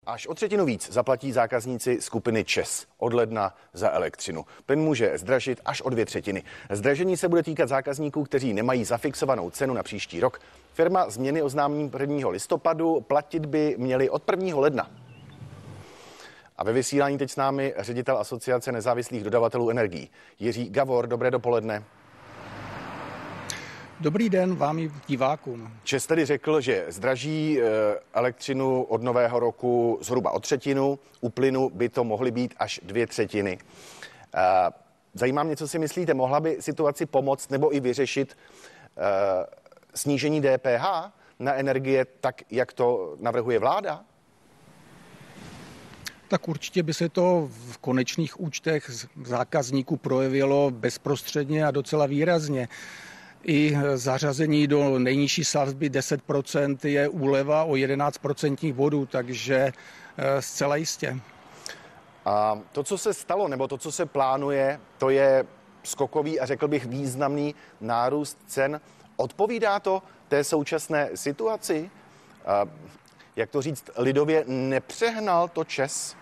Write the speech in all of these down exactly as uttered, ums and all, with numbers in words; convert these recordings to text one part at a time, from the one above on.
Až o třetinu víc zaplatí zákazníci skupiny ČEZ od ledna za elektřinu. Plyn může zdražit až o dvě třetiny. Zdražení se bude týkat zákazníků, kteří nemají zafixovanou cenu na příští rok. Firma změny oznámí prvního listopadu, platit by měli od prvního ledna. A ve vysílání teď s námi ředitel Asociace nezávislých dodavatelů energií Jiří Gavor. Dobré dopoledne. Dobrý den vám i divákům. ČEZ tedy řekl, že zdraží elektřinu od nového roku zhruba o třetinu, u plynu by to mohly být až dvě třetiny. Zajímá mě, co si myslíte, mohla by situaci pomoct nebo i vyřešit snížení D P H na energie tak, jak to navrhuje vláda? Tak určitě by se to v konečných účtech zákazníků projevilo bezprostředně a docela výrazně. I zařazení do nejnižší sazby deset procent je úleva o jedenáct procentních bodů, takže zcela jistě. A to, co se stalo, nebo to, co se plánuje, to je skokový a řekl bych významný nárůst cen. Odpovídá to té současné situaci? A jak to říct, lidově nepřehnal to ČEZ?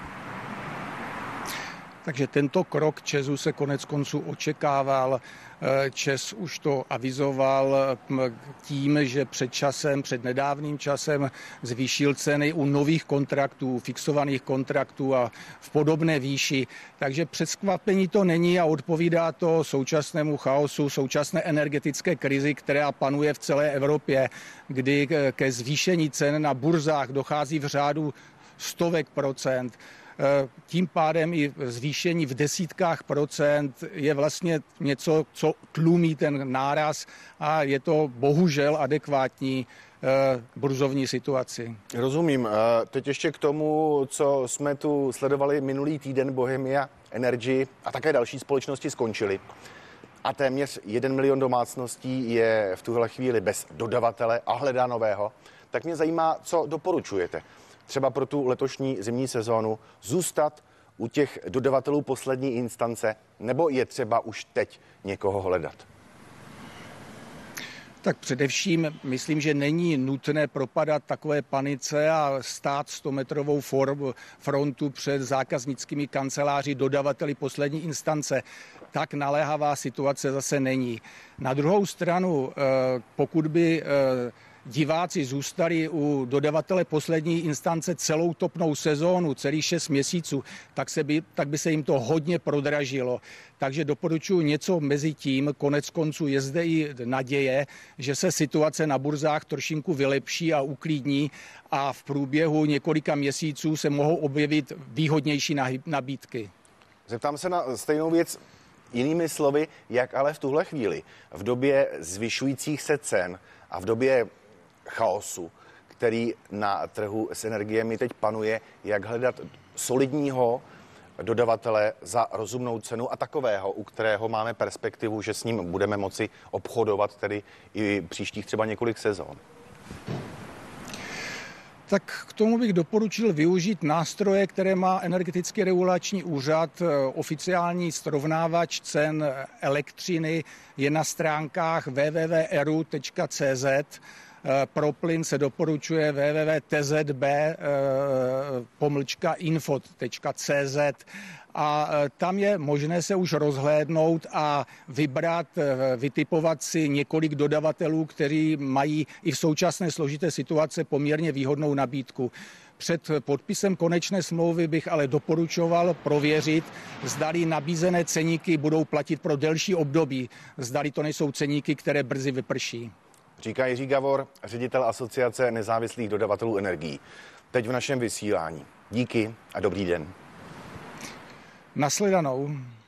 Takže tento krok ČEZu se konec konců očekával. ČEZ už to avizoval tím, že před časem, před nedávným časem zvýšil ceny u nových kontraktů, fixovaných kontraktů a v podobné výši. Takže překvapení to není a odpovídá to současnému chaosu, současné energetické krizi, která panuje v celé Evropě, kdy ke zvýšení cen na burzách dochází v řádu stovek procent. Tím pádem i zvýšení v desítkách procent je vlastně něco, co tlumí ten náraz a je to bohužel adekvátní burzovní situaci. Rozumím. Teď ještě k tomu, co jsme tu sledovali minulý týden, Bohemia Energy a také další společnosti skončily. A téměř jeden milion domácností je v tuhle chvíli bez dodavatele a hledá nového. Tak mě zajímá, co doporučujete. Třeba pro tu letošní zimní sezónu zůstat u těch dodavatelů poslední instance, nebo je třeba už teď někoho hledat? Tak především myslím, že není nutné propadat takové panice a stát stometrovou frontu před zákaznickými kanceláři dodavateli poslední instance. Tak naléhavá situace zase není. Na druhou stranu, pokud by diváci zůstali u dodavatele poslední instance celou topnou sezónu, celých šest měsíců, tak, se by, tak by se jim to hodně prodražilo. Takže doporučuji něco mezi tím. Konec konců je zde i naděje, že se situace na burzách trošinku vylepší a uklidní a v průběhu několika měsíců se mohou objevit výhodnější nabídky. Zeptám se na stejnou věc jinými slovy, jak ale v tuhle chvíli, v době zvyšujících se cen a v době chaosu, který na trhu s energiemi teď panuje, jak hledat solidního dodavatele za rozumnou cenu a takového, u kterého máme perspektivu, že s ním budeme moci obchodovat tedy i příštích třeba několik sezón. Tak k tomu bych doporučil využít nástroje, které má Energetický regulační úřad. Oficiální srovnávač cen elektřiny je na stránkách w w w tečka e r u tečka c z. Pro plyn se doporučuje w w w tečka t z b pomlčka info tečka c z a tam je možné se už rozhlédnout a vybrat, vytipovat si několik dodavatelů, kteří mají i v současné složité situace poměrně výhodnou nabídku. Před podpisem konečné smlouvy bych ale doporučoval prověřit, zdali nabízené ceníky budou platit pro delší období, zdali to nejsou ceníky, které brzy vyprší. Říká Jiří Gavor, ředitel Asociace nezávislých dodavatelů energií. Teď v našem vysílání. Díky a dobrý den. Nasledanou.